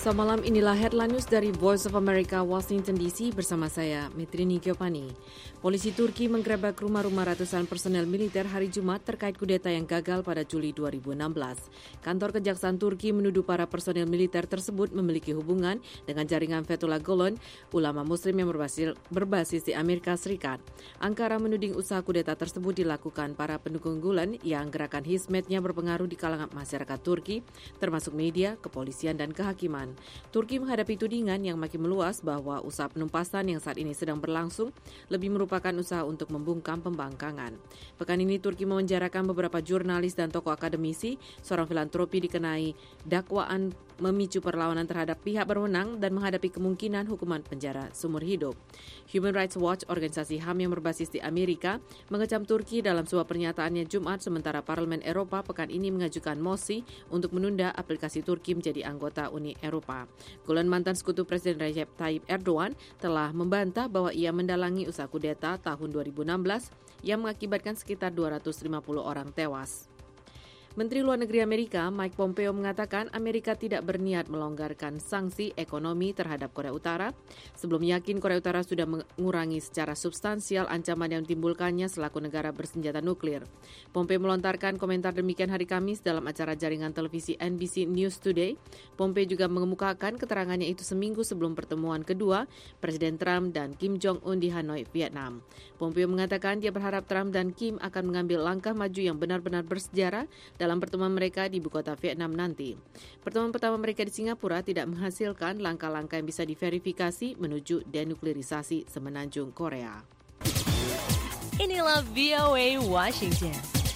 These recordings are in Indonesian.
Selamat malam, inilah headline news dari Voice of America, Washington DC bersama saya, Metrini Giovanni. Polisi Turki menggerebek rumah-rumah ratusan personel militer hari Jumat terkait kudeta yang gagal pada Juli 2016. Kantor Kejaksaan Turki menuduh para personel militer tersebut memiliki hubungan dengan jaringan Fethullah Gulen, ulama muslim yang berbasis di Amerika Serikat. Ankara menuding usaha kudeta tersebut dilakukan para pendukung Gulen yang gerakan Hizmetnya berpengaruh di kalangan masyarakat Turki, termasuk media, kepolisian, dan kehakiman. Turki menghadapi tudingan yang makin meluas bahwa usaha penumpasan yang saat ini sedang berlangsung lebih merupakan usaha untuk membungkam pembangkangan. Pekan ini Turki memenjarakan beberapa jurnalis dan tokoh akademisi. Seorang filantropi dikenai dakwaan memicu perlawanan terhadap pihak berwenang dan menghadapi kemungkinan hukuman penjara seumur hidup. Human Rights Watch, organisasi HAM yang berbasis di Amerika, mengecam Turki dalam sebuah pernyataannya Jumat, sementara Parlemen Eropa pekan ini mengajukan mosi untuk menunda aplikasi Turki menjadi anggota Uni Eropa. Gulen, mantan sekutu Presiden Recep Tayyip Erdogan, telah membantah bahwa ia mendalangi usaha kudeta tahun 2016 yang mengakibatkan sekitar 250 orang tewas. Menteri Luar Negeri Amerika Mike Pompeo mengatakan Amerika tidak berniat melonggarkan sanksi ekonomi terhadap Korea Utara sebelum yakin Korea Utara sudah mengurangi secara substansial ancaman yang ditimbulkannya selaku negara bersenjata nuklir. Pompeo melontarkan komentar demikian hari Kamis dalam acara jaringan televisi NBC News Today. Pompeo juga mengemukakan keterangannya itu seminggu sebelum pertemuan kedua Presiden Trump dan Kim Jong-un di Hanoi, Vietnam. Pompeo mengatakan dia berharap Trump dan Kim akan mengambil langkah maju yang benar-benar bersejarah dalam pertemuan mereka di ibu kota Vietnam nanti. Pertemuan pertama mereka di Singapura tidak menghasilkan langkah-langkah yang bisa diverifikasi menuju denuklirisasi semenanjung Korea. Inilah VOA Washington.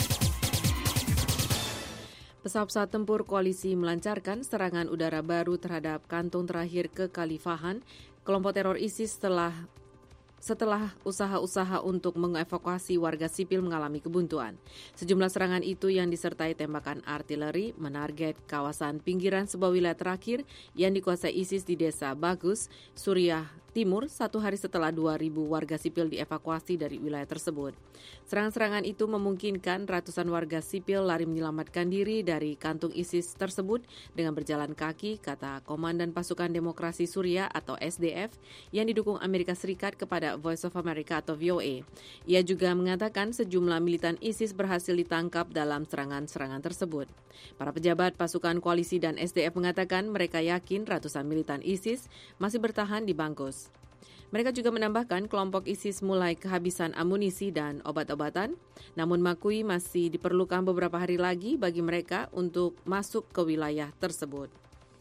Pesawat tempur koalisi melancarkan serangan udara baru terhadap kantung terakhir kekhalifahan kelompok teror ISIS setelah usaha-usaha untuk mengevakuasi warga sipil mengalami kebuntuan. Sejumlah serangan itu yang disertai tembakan artileri menarget kawasan pinggiran sebuah wilayah terakhir yang dikuasai ISIS di desa Bagus, Suriah Timur, satu hari setelah 2.000 warga sipil dievakuasi dari wilayah tersebut. Serangan-serangan itu memungkinkan ratusan warga sipil lari menyelamatkan diri dari kantung ISIS tersebut dengan berjalan kaki, kata Komandan Pasukan Demokrasi Suriah atau SDF yang didukung Amerika Serikat kepada Voice of America atau VOA. Ia juga mengatakan sejumlah militan ISIS berhasil ditangkap dalam serangan-serangan tersebut. Para pejabat pasukan koalisi dan SDF mengatakan mereka yakin ratusan militan ISIS masih bertahan di Bagus. Mereka juga menambahkan kelompok ISIS mulai kehabisan amunisi dan obat-obatan, namun mengakui masih diperlukan beberapa hari lagi bagi mereka untuk masuk ke wilayah tersebut.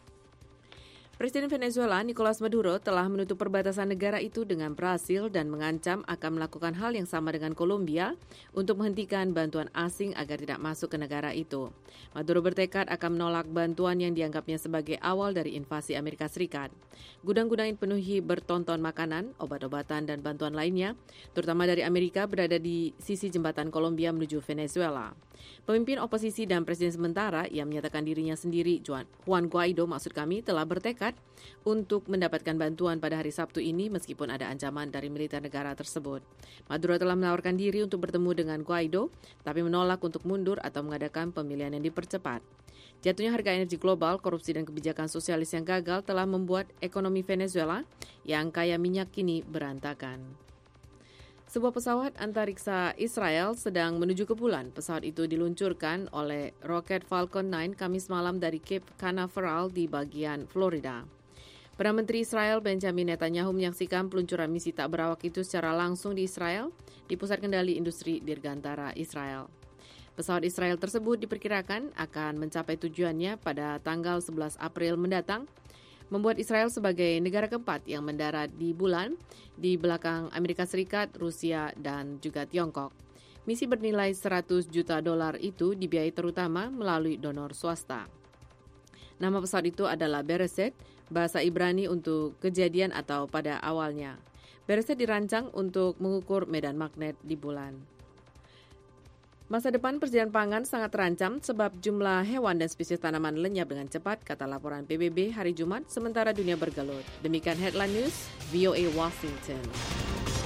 Presiden Venezuela Nicolas Maduro telah menutup perbatasan negara itu dengan berhasil dan mengancam akan melakukan hal yang sama dengan Kolombia untuk menghentikan bantuan asing agar tidak masuk ke negara itu. Maduro bertekad akan menolak bantuan yang dianggapnya sebagai awal dari invasi Amerika Serikat. Gudang-gudang yang penuhi bertonton makanan, obat-obatan, dan bantuan lainnya, terutama dari Amerika, berada di sisi jembatan Kolombia menuju Venezuela. Pemimpin oposisi dan presiden sementara yang menyatakan dirinya sendiri, Juan Guaido telah bertekad untuk mendapatkan bantuan pada hari Sabtu ini meskipun ada ancaman dari militer negara tersebut. Maduro telah menawarkan diri untuk bertemu dengan Guaido, tapi menolak untuk mundur atau mengadakan pemilihan yang dipercepat. Jatuhnya harga energi global, korupsi dan kebijakan sosialis yang gagal telah membuat ekonomi Venezuela yang kaya minyak kini berantakan. Sebuah pesawat antariksa Israel sedang menuju ke bulan. Pesawat itu diluncurkan oleh roket Falcon 9 Kamis malam dari Cape Canaveral di bagian Florida. Perdana Menteri Israel Benjamin Netanyahu menyaksikan peluncuran misi tak berawak itu secara langsung di Israel, di pusat kendali industri dirgantara Israel. Pesawat Israel tersebut diperkirakan akan mencapai tujuannya pada tanggal 11 April mendatang, membuat Israel sebagai negara keempat yang mendarat di bulan di belakang Amerika Serikat, Rusia, dan juga Tiongkok. Misi bernilai $100 juta itu dibiayai terutama melalui donor swasta. Nama pesawat itu adalah Bereset, bahasa Ibrani untuk kejadian atau pada awalnya. Bereset dirancang untuk mengukur medan magnet di bulan. Masa depan persediaan pangan sangat terancam sebab jumlah hewan dan spesies tanaman lenyap dengan cepat, kata laporan PBB hari Jumat, sementara dunia bergelut. Demikian Headline News, VOA Washington.